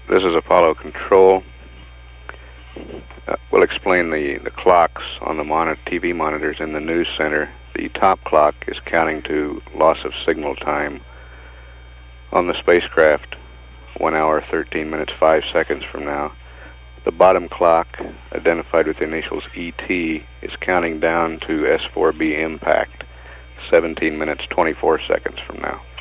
This is Apollo Control. We'll explain the clocks on the TV monitors in the news center. The top clock is counting to loss of signal time on the spacecraft, 1 hour, 13 minutes, 5 seconds from now. The bottom clock, identified with the initials ET, is counting down to S4B impact, 17 minutes, 24 seconds from now.